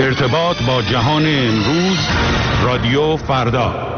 ارتباط با جهان امروز، رادیو فردا.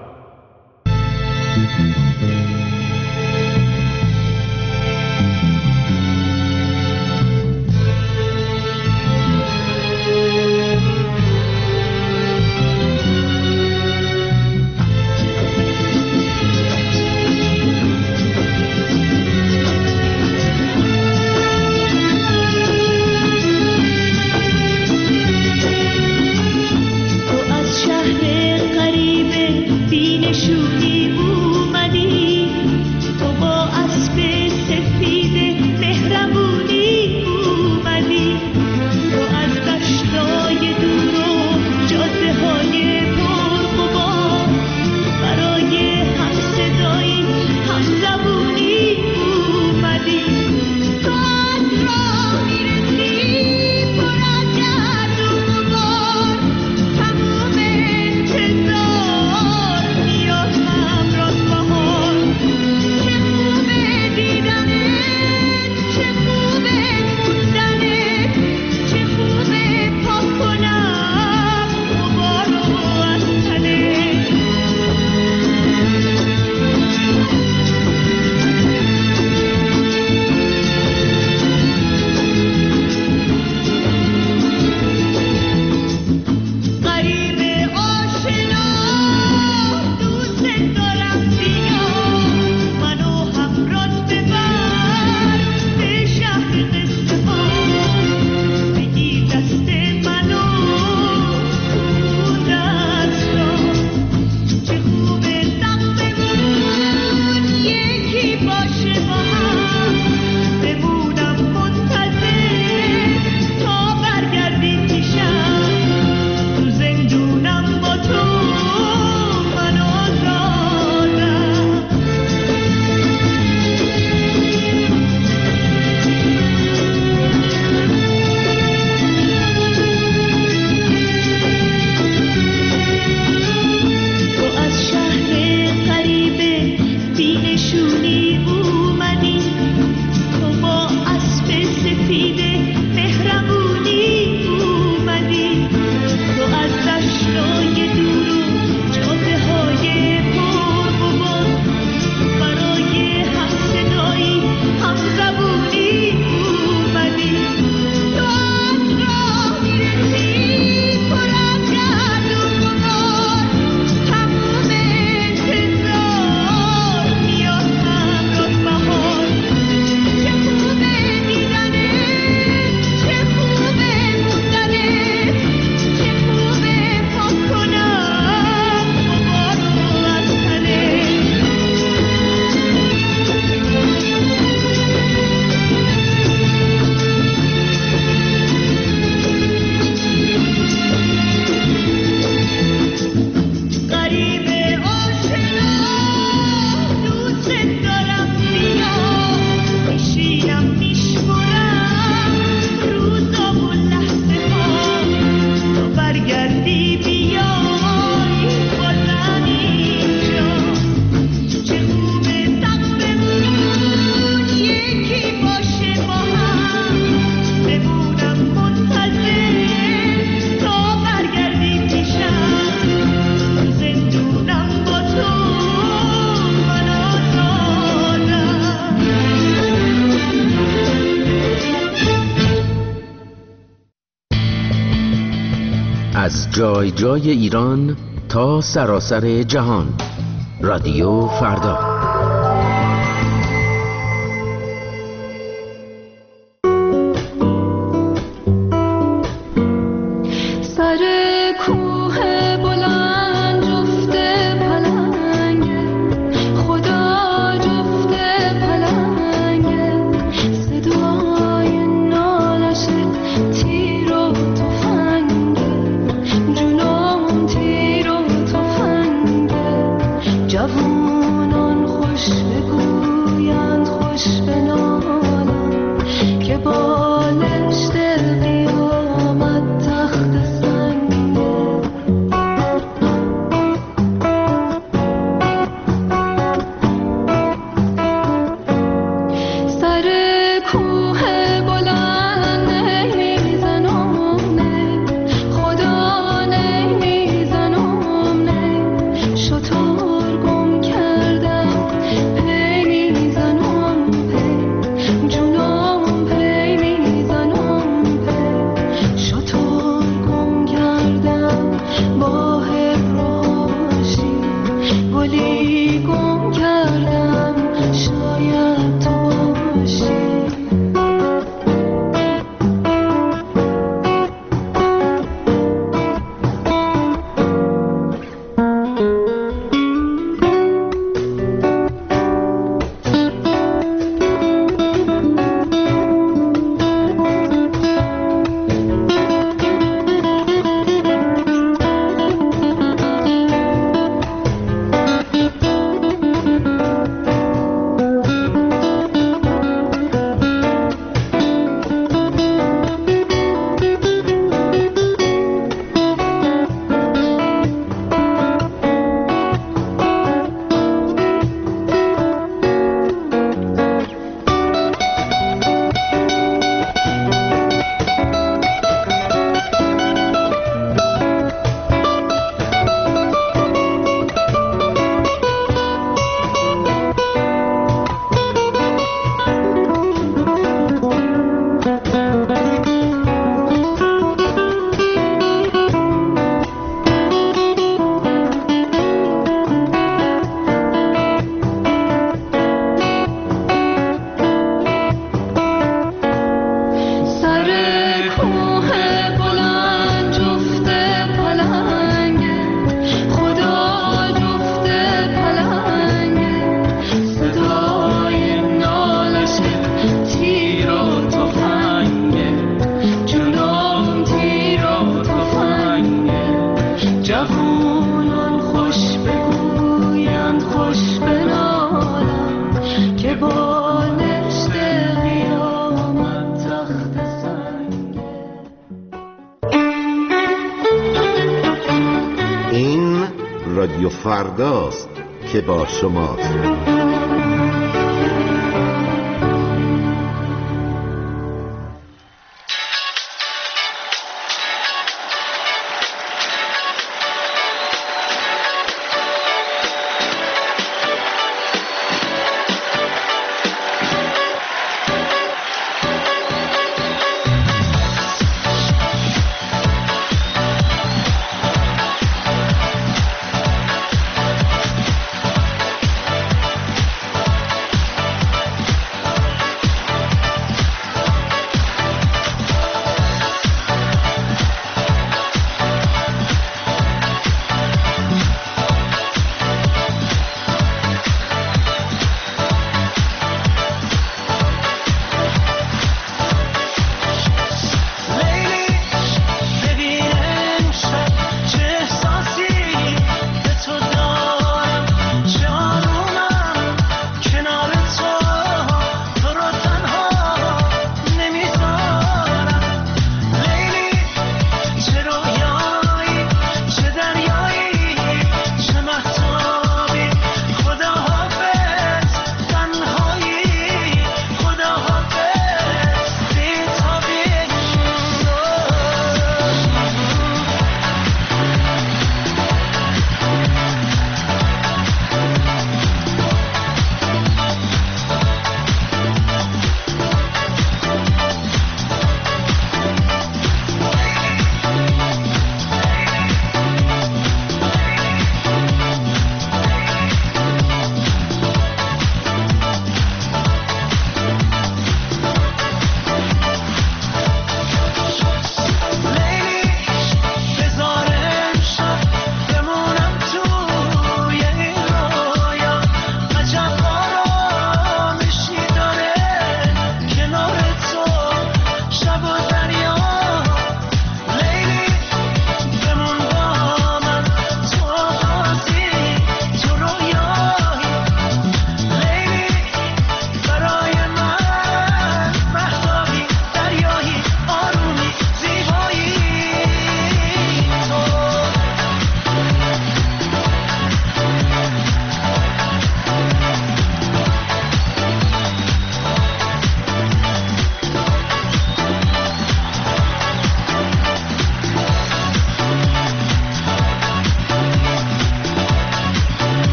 از جای جای ایران تا سراسر جهان، رادیو فردا. جوانان رادیو فرداست که با شماست.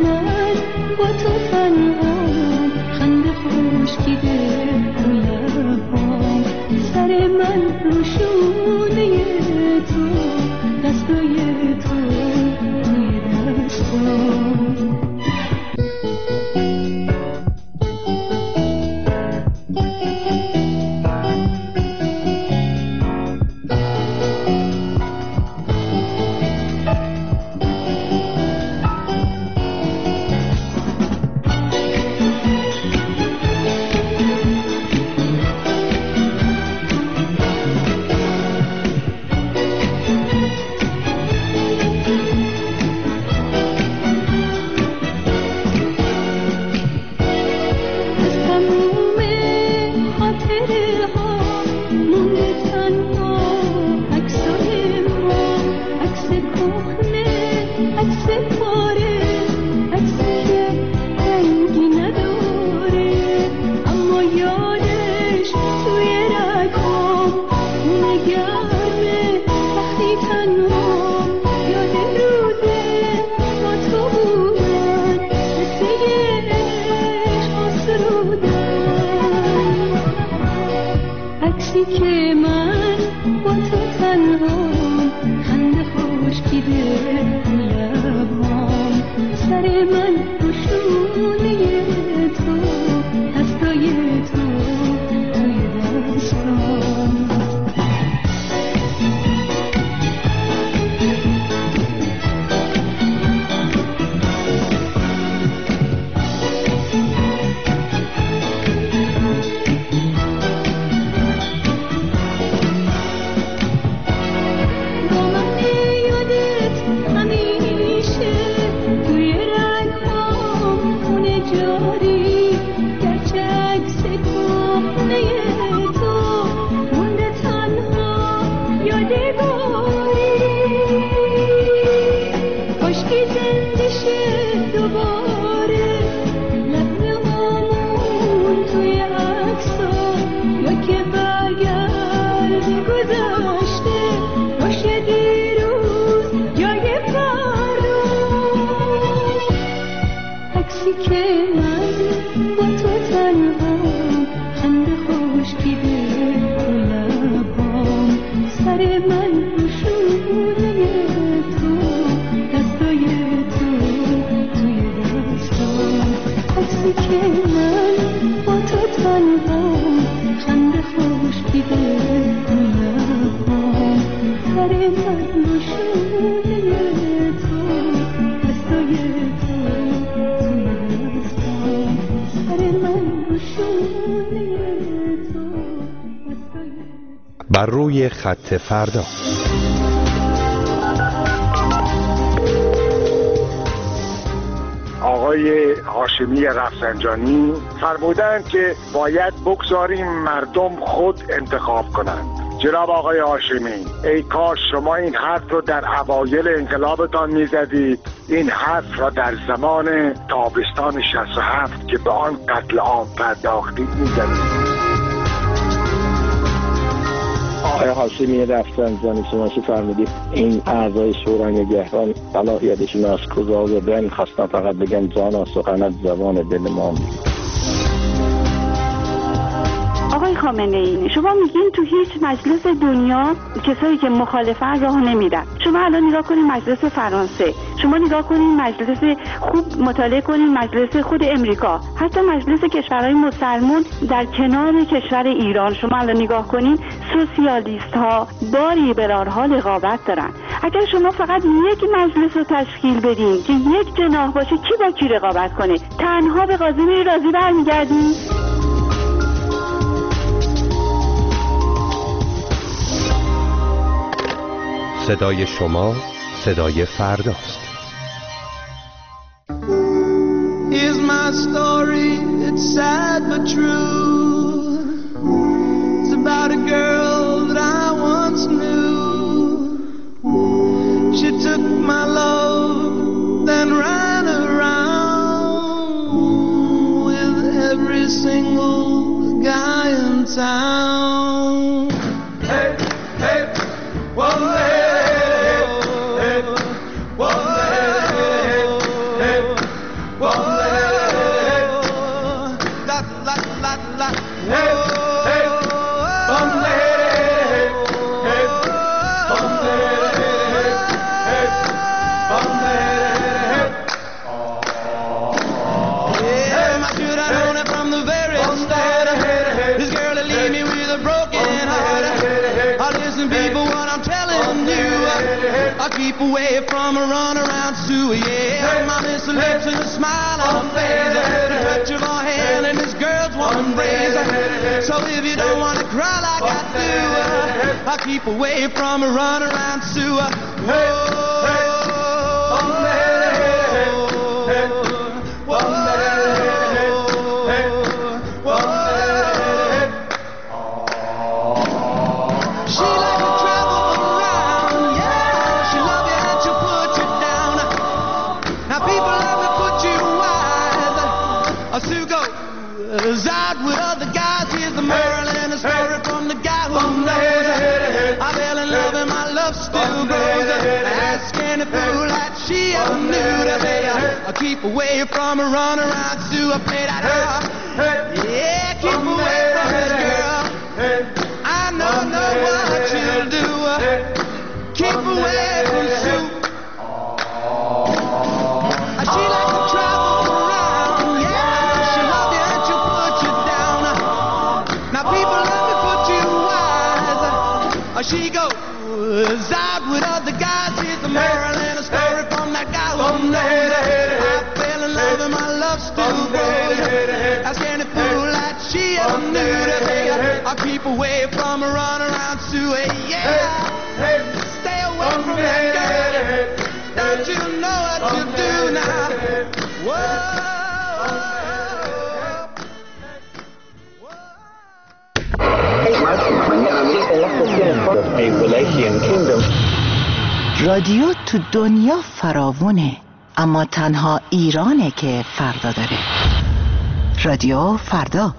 من با تو تنهام، خنده خشکیده رو لبام، سر من رو شونه تو، دستای تو روی دستام. که من با تو تنهام، خنده خشکیده لبام، سر من رو شونه تو، دستای تو توی دستام. که من با تو تنهام، خنده خشکیده رو لبام، سر من رو شونه تو، دستای تو توی دستام. عکسی که من با تو تنهام، خنده خشکیده رو لبام، سر من رو شونه تو، دستای تو بر روی خط فردا. آقای هاشمی رفسنجانی فرمودند که باید بگذاریم مردم خود انتخاب کنند. جناب آقای هاشمی، ای کاش شما این حرف رو در اوایل انقلابتان میزدید، این حرف را در زمان تابستان 67 که به آن قتل عام پرداختید میزدید. آقای هاشمی رفسنجانی، شما چه فرمودید این اعضای شورای نگهبان صلاحیتشون از کجا آوردن؟ خواستم فقط بگم جانا سخنت زبان دل ما. آقای خامنه ای، شما میگین تو هیچ مجلس دنیا کسایی که مخالفن راه نمیدن. شما الان نگاه کنین مجلس فرانسه، شما نگاه کنین مجلس، خوب مطالعه کنین مجلس خود امریکا، حتی مجلس کشورهای مسلمان در کنار کشور ایران. شما الان نگاه کنین سوسیالیست ها با لیبرال ها رقابت دارن. اگر شما فقط یک مجلس رو تشکیل بدین که یک جناح باشه، کی با کی رقابت کنه؟ تنها به قاضی راضی برمیگردین؟ صدای شما صدای فرداست. Here's my story, it's sad but true. It's about a girl that I once knew. She took my love, then ran around with every single guy in town. Hey, hey, whoa, hey. I keep away from a runaround Sue, yeah. My miss her lips and a smile on her face, the touch of her hand and this girl's warm embrace. So if you don't want to cry like I do, I keep away from a runaround Sue. Out with other guys, here's the moral and a story from the guy who knows. I fell in love and my love still grows. Ask any fool that she ever knew to say, I keep away from a runaround Sue. I play that out. Yeah, keep away from this girl. I know what you'll do. Keep away from Sue. She likes to travel around, yeah. She love you and she'll put you down. Now people let me put you wise. She goes out with other guys. Here's the moral and a story from that guy who knows. I fell in love and my love still grows. Ask any fool that she ever knew to say, I keep away from a runaround Sue, yeah. Stay away from that girl. Don't you know what you do now? Whoa. رادیو تو دنیا فراوونه، اما تنها ایرانه که فردا داره. رادیو فردا.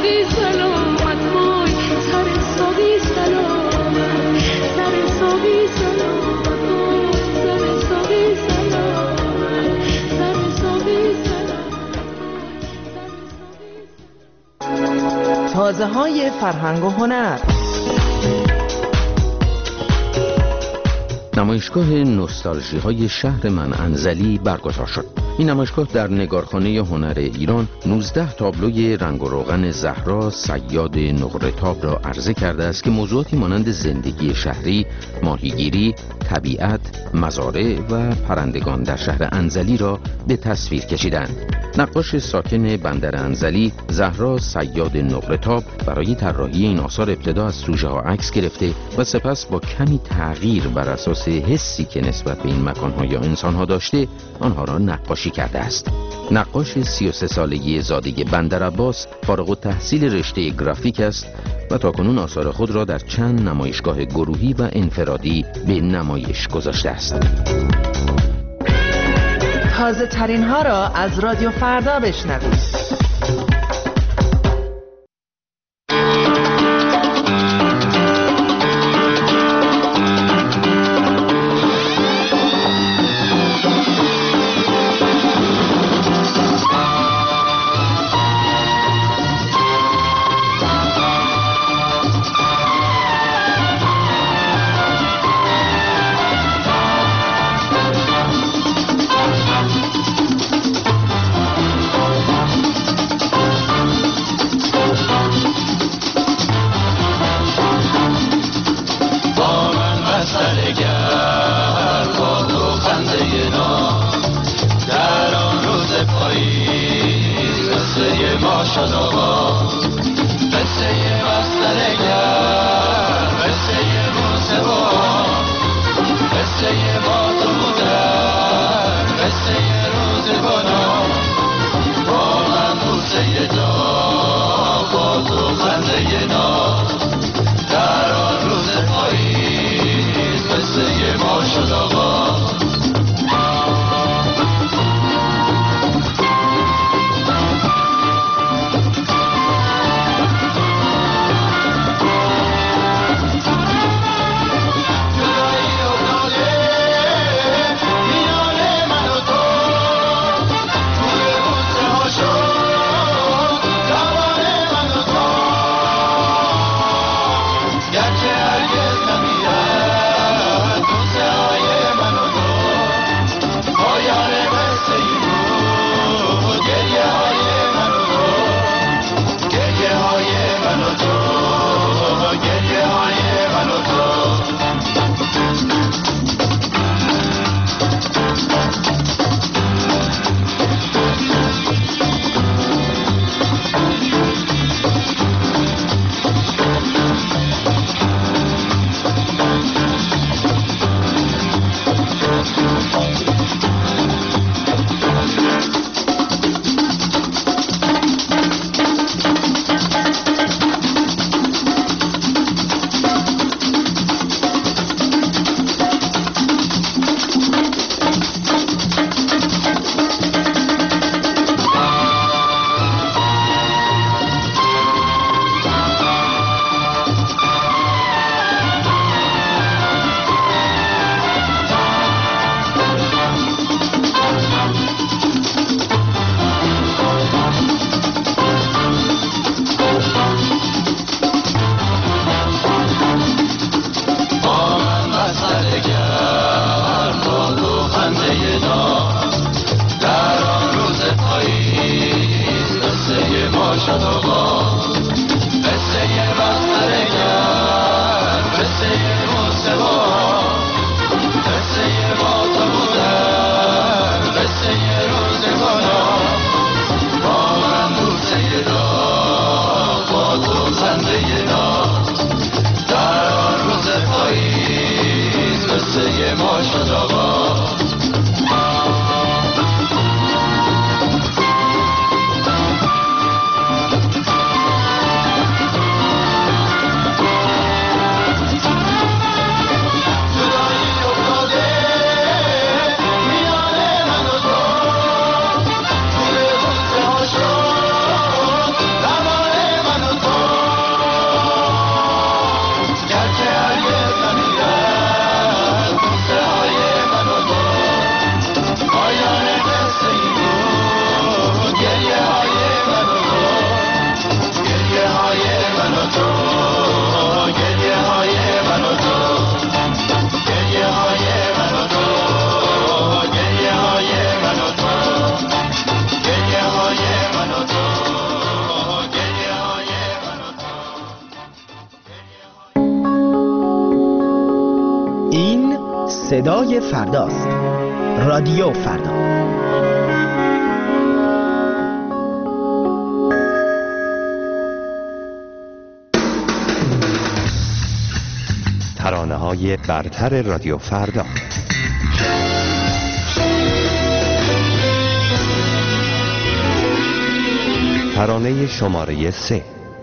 ساقی سلامت وای سر ساقی سلامت سر ساقی سلامت وای سر ساقی سلامت سر ساقی سلامت. تازه های فرهنگ و هنر. نمایشگاه نوستالژی های شهر من انزلی برگزار شد. این نمایشگاه در نگارخانه هنر ایران 19 تابلوی رنگ و روغن زهرا صیاد نقره‌تاب را عرضه کرده است که موضوعاتی مانند زندگی شهری، ماهیگیری، طبیعت، مزارع و پرندگان در شهر انزلی را به تصویر کشیدند. نقاش ساکن بندر انزلی زهرا صیاد نقره‌تاب برای طراحی این آثار ابتدا از سوژه ها عکس گرفته و سپس با کمی تغییر بر اساس حسی که نسبت به این مکان‌ها یا انسان‌ها داشته آنها را نقاشی کرده است. نقاش 33 سالگی زاده بندر عباس فارغ التحصیل رشته گرافیک است و تاکنون آثار خود را در چند نمایشگاه گروهی و انفرادی به نمایش گذاشته است. تازه ترین ها را از رادیو فردا بشنوید. صدای فرداست. رادیو فردا. ترانه‌های برتر رادیو فردا. ترانه شماره 3.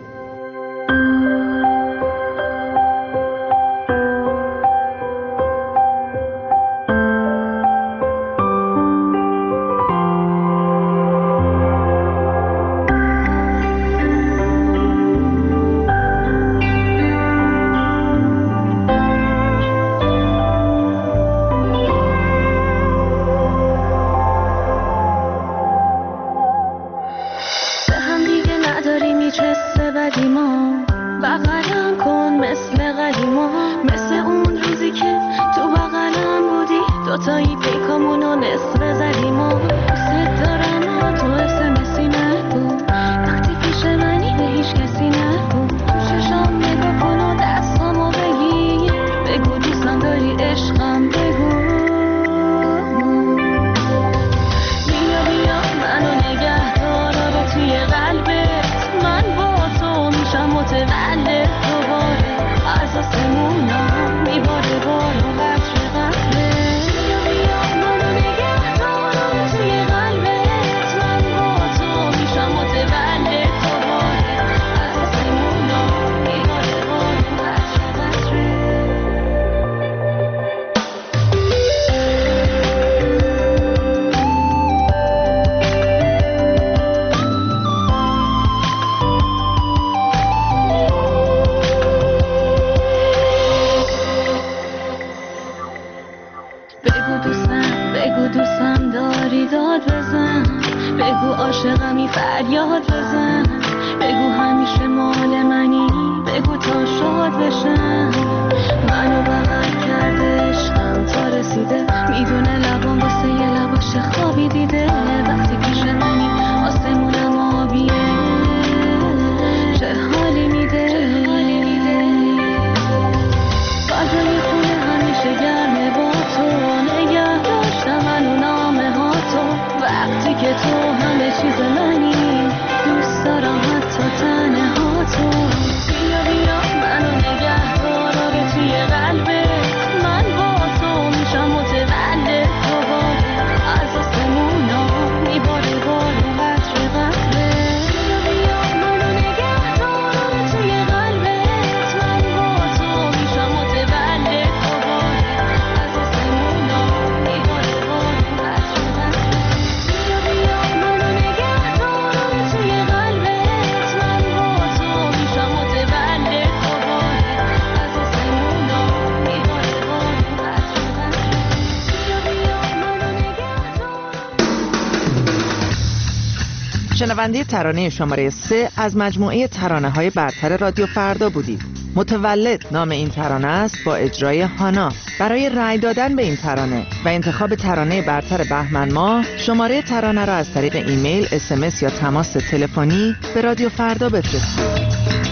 شنونده ترانه شماره 3 از مجموعه ترانه‌های برتر رادیو فردا بودید. متولد نام این ترانه است با اجرای هانا. برای رأی دادن به این ترانه و انتخاب ترانه برتر بهمن ماه شماره ترانه را از طریق ایمیل، SMS یا تماس تلفنی به رادیو فردا بفرستید.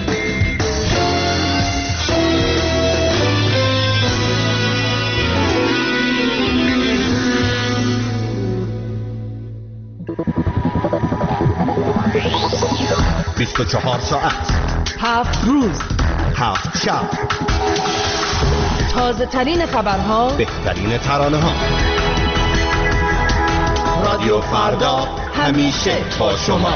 چهار ساعت 7 روز 7 شب تازه ترین خبرها، بهترین ترانه ها. رادیو فردا همیشه با شما.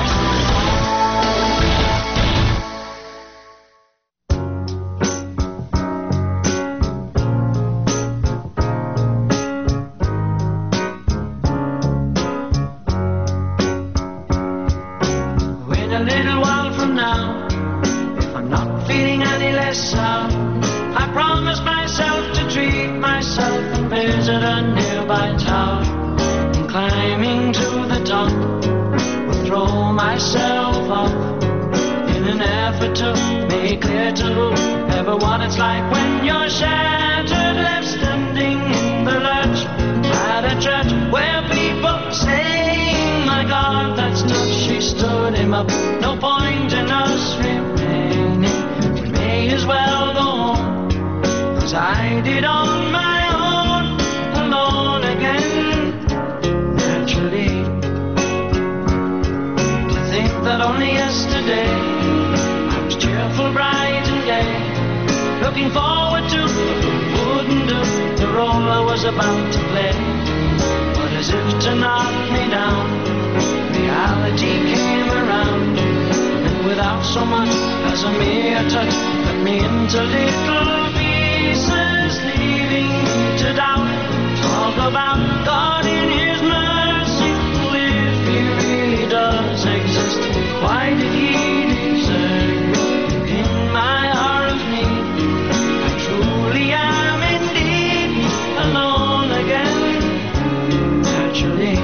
about to play, but as if to knock me down, reality came around, and without so much as a mere touch, cut me into little pieces, leaving me to doubt. Talk about God in His mercy, if He really does exist, why did He desert me in my hour of need? I truly am indeed alone again. Naturally,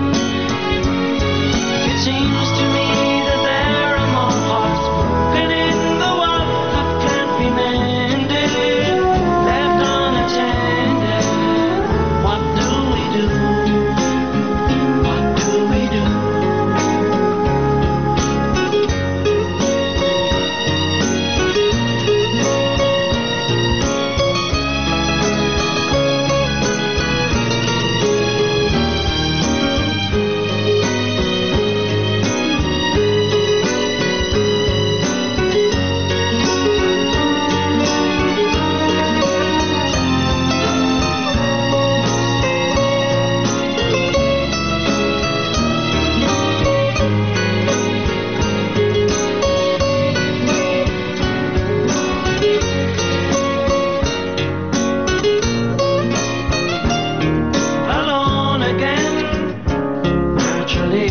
it seems to me that there are more hearts broken in the world that can't be mended, left unattended. What do we do? What do we do? Alone again, naturally.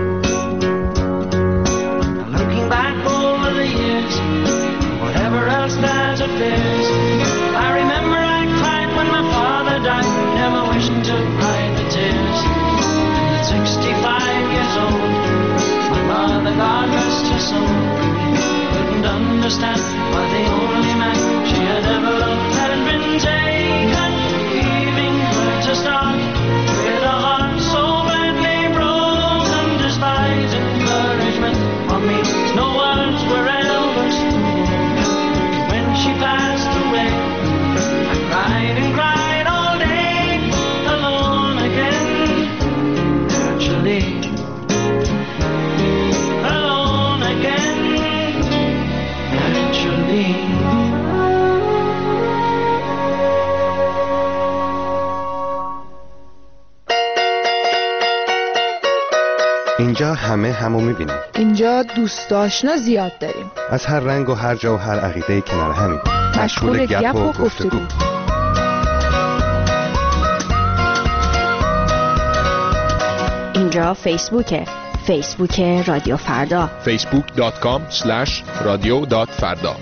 Looking back over the years, whatever else that appears, I remember I cried when my father died, never wishing to hide the tears. And at 65 years old, my mother, God rest her soul, couldn't understand why the only man she had ever loved had been taken, leaving her to start with a heart so badly broken. Despite encouragement from me, no words were ever spoken. When she passed away, I cried and cried all day, alone again. Naturally, alone again. Naturally. اینجا همه همو میبینیم. اینجا دوست آشنا زیاد داریم. از هر رنگ و هر جا و هر عقیده کنار همیم. مشغول گپ و گفتگو. اینجا فیسبوکه. فیسبوک رادیو فردا. facebook.com/radio.farda.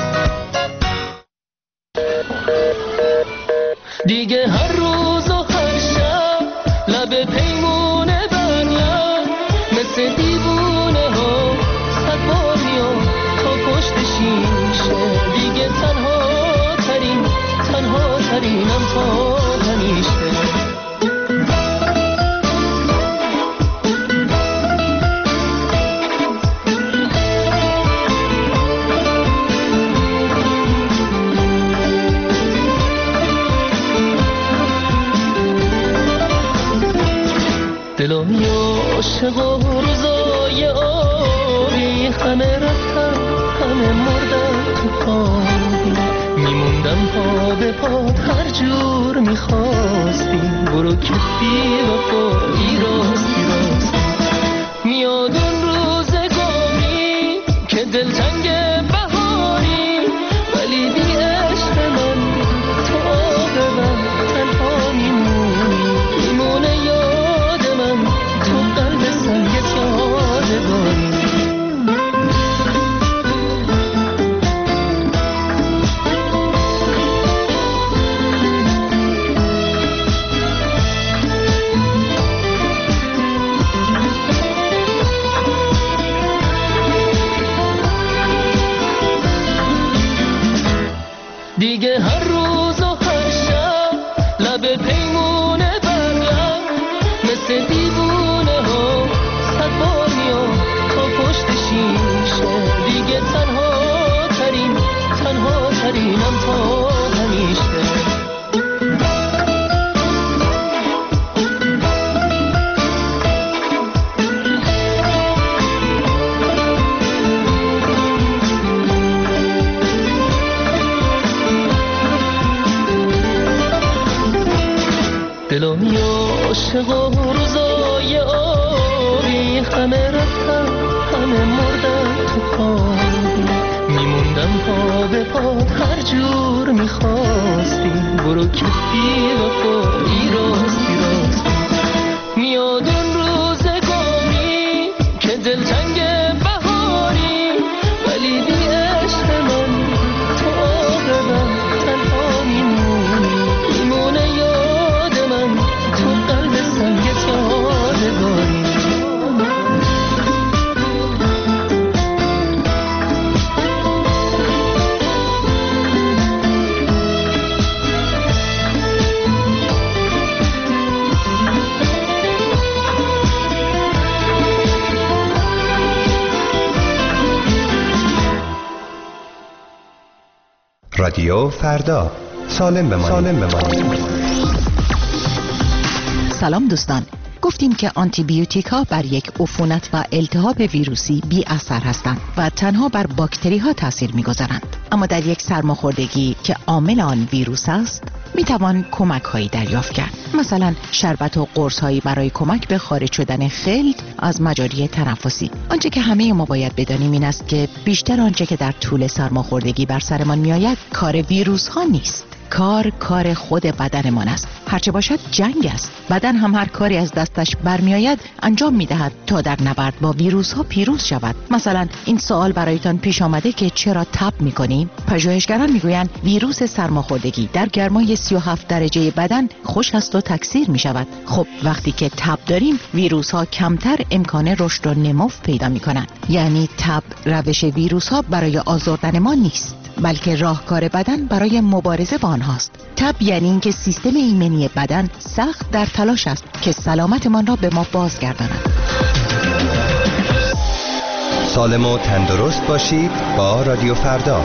دیگه هر روز و هر شب لب پیمونه بریم، مثل دیوونه ها صد بار میام تا پشت شیشه. دیگه تنها ترینم تا همیشه. دلم عاشق و روزای آبی، همه رفتن همه مردن تو خوابی. میموندم پا به پات هر جور میخواستی، برو که بی وفایی راستی. میاد اون روزگاری که دلتنگ بهاری، ولی بی عشق من تو آب من تنها میمونه یاد من تو قلب سنگت یادگاری. روزای آبی، همه رفتن همه مردن تو خوابی، میموندم پا به پا هر جور میخواستی، برو که بی وفایی راستی راستی. میاد اون روزگاری که دلتنگ بهاری، ولی بی عشق من تو عاقبت تنها میمونه یاد من تو قلب سنگت یادگاری. رادیو فردا، سالم بمانید. سلام دوستان، گفتیم که آنتیبیوتیک ها بر یک عفونت و التهاب ویروسی بی اثر هستند و تنها بر باکتری ها تاثیر می‌گذارند. اما در یک سرماخوردگی که عامل آن ویروس است، میتوان کمک هایی دریافت کرد. مثلا شربت و قرص هایی برای کمک به خارج شدن خلط از مجاری تنفسی. آنچه که همه ما باید بدانیم این است که بیشتر آنچه که در طول سرماخوردگی بر سرمان میآید کار ویروس ها نیست. کار خود بدنمان است. هرچه باشد جنگ است. بدن هم هر کاری از دستش برمیآید انجام میدهد تا در نبرد با ویروس ها پیروز شود. مثلا این سوال برایتان پیش آمده که چرا تب میکنیم؟ پژوهشگران میگویند ویروس سرماخوردگی در گرمای 37 درجه بدن خشک است و تکثیر میشود. خب وقتی که تب داریم ویروس ها کمتر امکان رشد و نمو پیدا میکنند. یعنی تب روش ویروس ها برای آزردن ما نیست، بلکه راهکار بدن برای مبارزه با آنهاست. تب یعنی اینکه سیستم ایمنی بدن سخت در تلاش است که سلامتمان را به ما بازگرداند. سالم و تندرست باشید با رادیو فردا.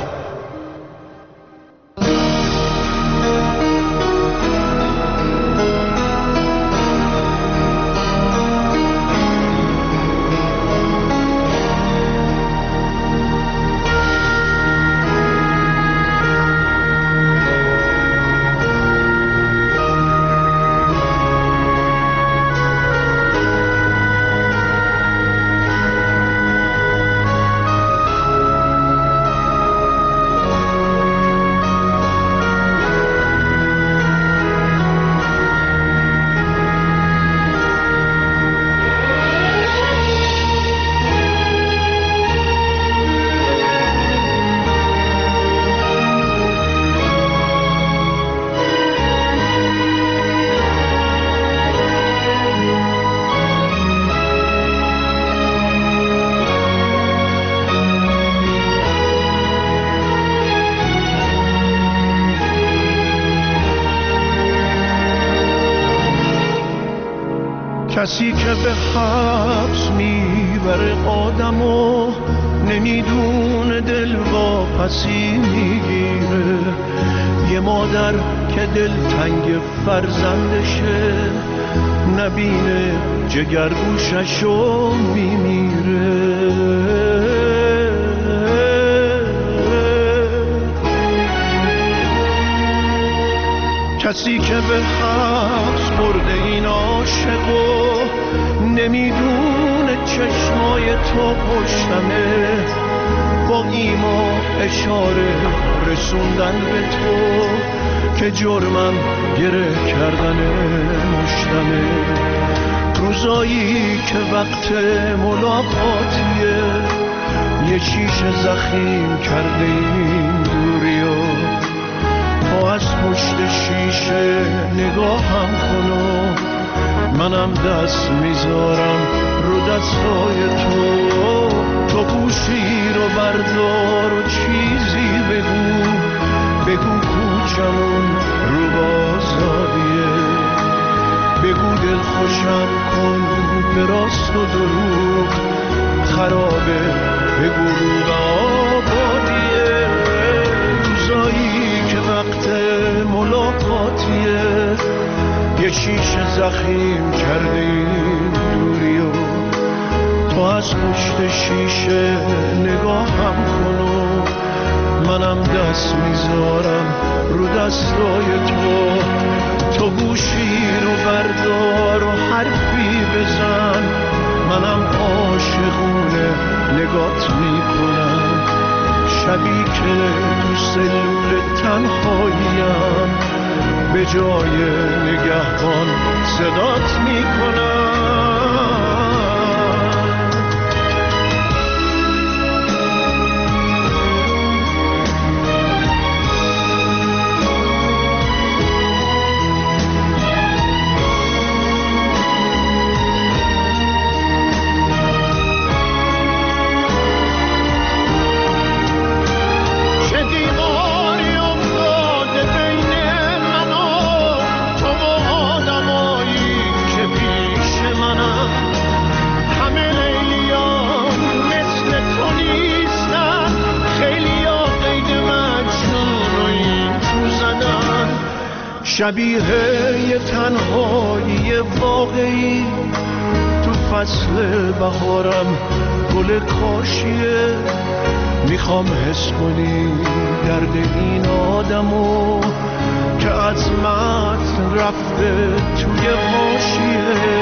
کسی که به حبس میبره آدمو نمیدونه دل واپسی میگیره. یه مادر که دلتنگ فرزندشه نبینه جگرگوششو میمیره. کسی که به حبس برده این عاشقو نمیدونه چشمای تو پشتمه، با ایما اشاره رسوندن به تو که جرمم گره کردن مشتمه. روزایی که وقت ملاقاتیه یه شیشه زخیم کرده این دوریو، تو از پشت شیشه نگاهم کن و منم دست میذارم رو دستای تو. تو گوشی رو بردار و چیزی بگو کوچمون رو بازاریه، بگو دل خوشم کن به راست و دروغ خرابه، بگو رو آبادیه. روزایی که وقت ملاقاتیه یه شیشه زخیم کرده این دوریو، تو از پشت شیشه نگاهم کن و منم دست میذارم رو دستای تو. تو گوشی رو بردار و حرفی بزن، منم عاشقونه نگات میکنم. شبی که تو سلول تنهاییم به جای نگهبان صدات میکنم. شبیه یه تنهایی واقعی تو فصل بهارم گل کاشیه. میخوام حس کنی درد این آدمو که عظمت رفته توی حاشیه.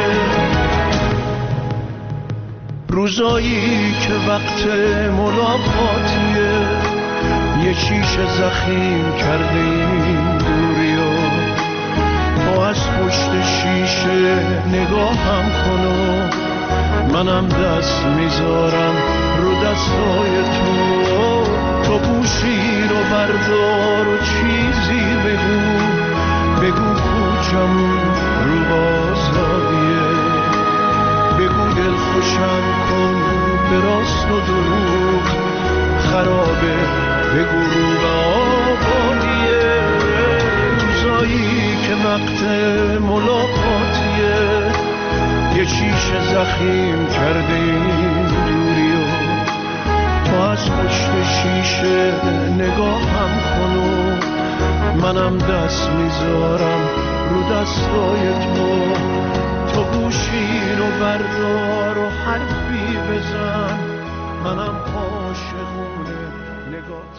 روزایی که وقت ملاقاتیه یه شیشه زخیم کرده این دوریو، تو از پشت شیشه نگاهم کن و منم دست میذارم رو دستای تو گوشی رو بردار و چیزی بگو کوچمون رو بازاریه، بگو دل خوشم کن به راست و دروغ خرابه، بگو رو به آبادیه. روزایی که وقت ملاقاتیه یه شیشه زخیم کرده این دوریو، تو از پشت شیشه نگاهم کن و منم دست میذارم رو دستای تو گوشی رو بردار و حرفی بزن، منم عاشقونه نگات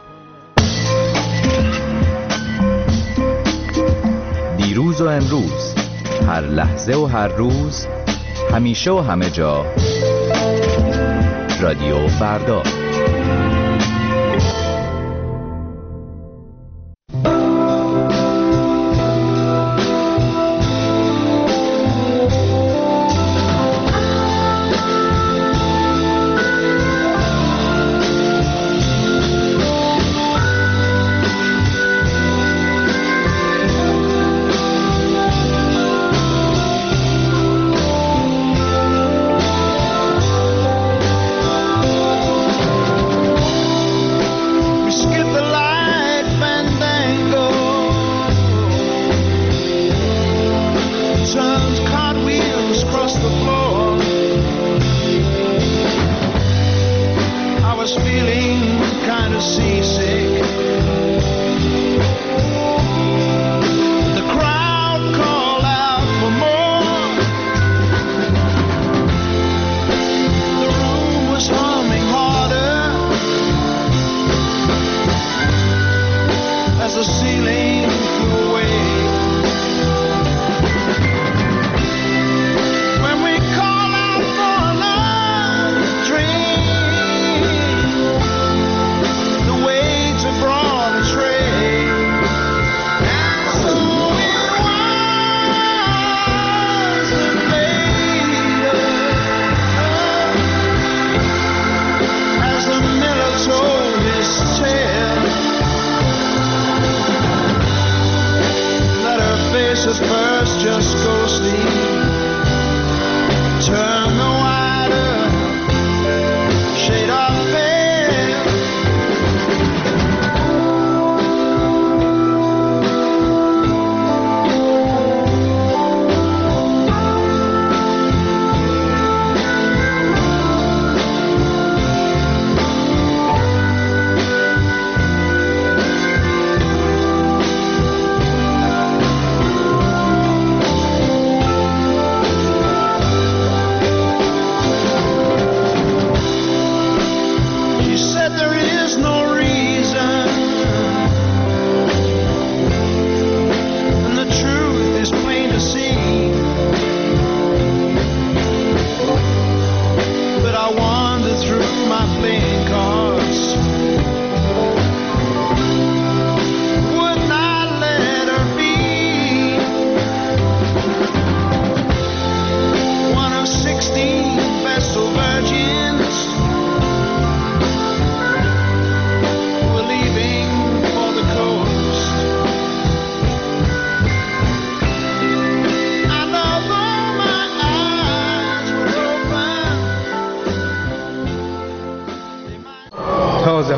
میکنم. دیروز و امروز، هر لحظه و هر روز، همیشه و همه جا، رادیو فردا.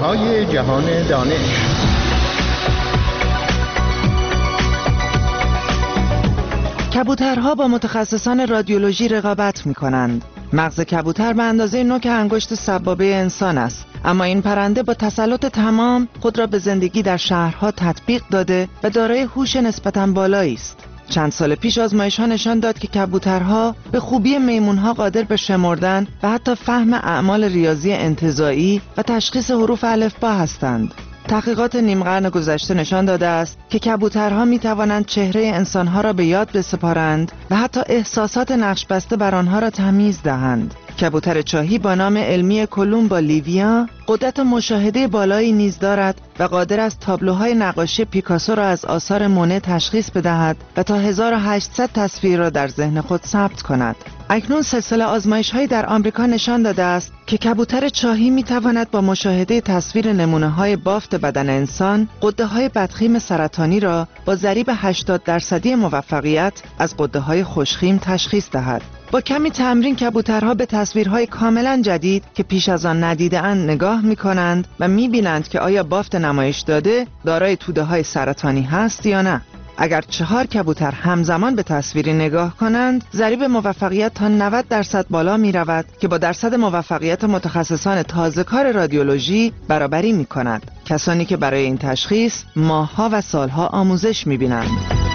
صدای جهان دانش. کبوترها با متخصصان رادیولوژی رقابت می کنند. مغز کبوتر به اندازه نوک انگشت سبابه انسان است، اما این پرنده با تسلط تمام خود را به زندگی در شهرها تطبیق داده و دارای هوش نسبتاً بالایی است. چند سال پیش آزمایش‌ها نشان داد که کبوترها به خوبی میمون‌ها قادر به شمردن و حتی فهم اعمال ریاضی انتزاعی و تشخیص حروف الفبا هستند. تحقیقات نیم قرن گذشته نشان داده است که کبوترها می توانند چهره انسانها را به یاد بسپارند و حتی احساسات نقش بسته بر آنها را تمیز دهند. کبوتر چاهی با نام علمی کولومبا لیویا قدرت مشاهده بالایی نیز دارد و قادر است تابلوهای نقاشی پیکاسو را از آثار مونه تشخیص بدهد و تا 1800 تصویر را در ذهن خود ثبت کند. اکنون سلسله آزمایش‌هایی در آمریکا نشان داده است که کبوتر چاهی می‌تواند با مشاهده تصویر نمونه‌های بافت بدن انسان غده‌های بدخیم سرطانی را با ضریب 80% موفقیت از غده‌های خوشخیم تشخیص دهد. با کمی تمرین کبوترها به تصویرهای کاملا جدید که پیش از آن ندیده‌اند نگاه می‌کنند و می‌بینند که آیا بافت نمایش داده دارای توده‌های سرطانی هست یا نه. اگر 4 کبوتر همزمان به تصویری نگاه کنند، ضریب موفقیت تا 90% بالا می رود که با درصد موفقیت متخصصان تازه‌کار رادیولوژی برابری می کند. کسانی که برای این تشخیص ماه‌ها و سال‌ها آموزش می بینند.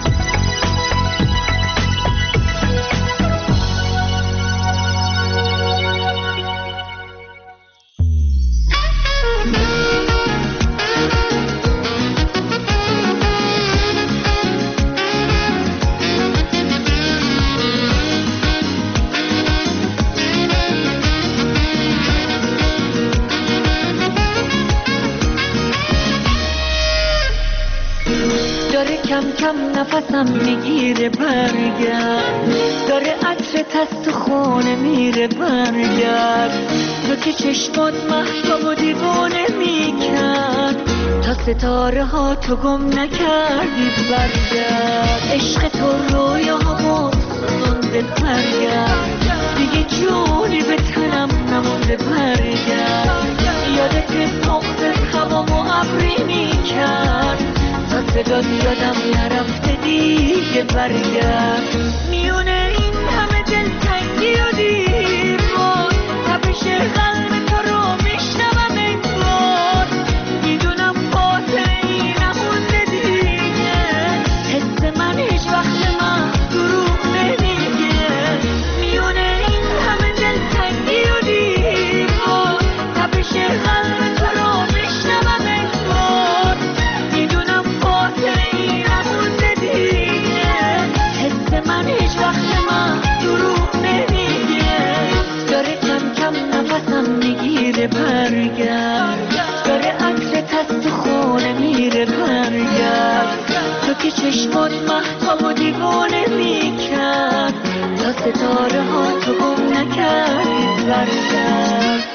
کم کم نفسم میگیره برگرد، داره عطر تست و خونه میره برگرد، تو که چشمات محتاب و دیوانه میکرد، تا ستاره ها تو گم نکردی برگرد، عشق تو رویاهامو سوزونده برگرد، دیگه جونی به تنم نمونده برگرد، یادت بغضت هوامو ابری میکرد، صدات یادم نرفته دیگه برگرد، میونه این همه دلتنگی و دیوار، تپش قلب تو رو میشنوم انگار، میدونم خاطری نمونده دیگه، حس من هیچ وقت من دروغ نمیگه، میونه این همه دلتنگی و دیوار، تپش قلب تو رو میشنوم انگار، میدونم خاطری نمونده دیگه، حس من هیچ وقت من دروغ نمیگه، داره کم کم نفسم میگیره برگرد، داره عطر تست و خونه میره برگرد، تو که چشمات مهتاب و دیوانه میکرد، تا ستاره ها تو گم نکردی برگرد.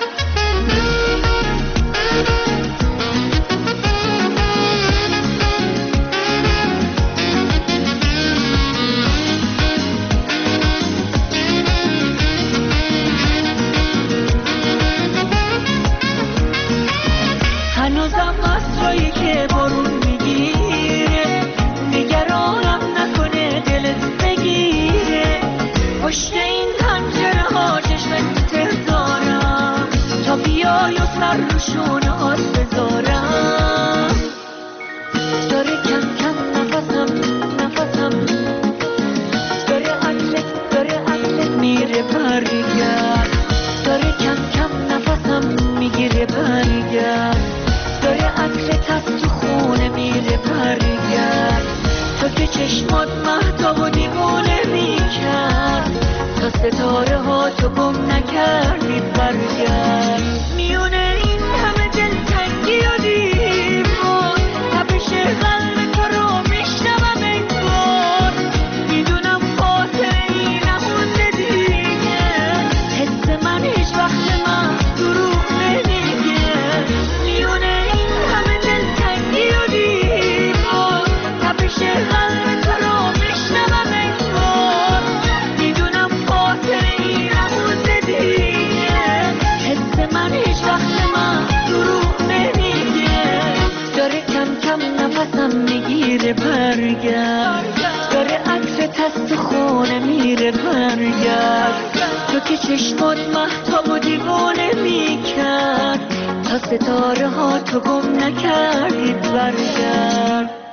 هنوزم مسرایی که بارون میگیره، نگرانم نکنه دلت بگیره، پشت این پنجره ها چشمت دارم، تا بیای و سر روشون آس بذارم، داره کم کم نفسم داره عطرت میره برگرد، داره کم کم نفسم میگیره برگرد، داره عطر تست و خونه میره برگرد، تو که چشمات مهتاب و دیوانه میکرد، تا ستاره ها تو گم نکردی برگرد، میونه این همه دلتنگی و دیوار، تپش قلب تو رو میشنوم انگار، میدونم خاطری نمونده دیگه، حس من هیچ وقت من دروغ نمیگه، میونه این همه دلتنگی و دیوار، تپش قلب تو رو میشنوم انگار، میدونم خاطری نمونده دیگه، حس من هیچ وقت من برگرد، تو که چشمات مهتاب و دیوانه میکرد، تا ستاره ها تو گم نکردید برگرد.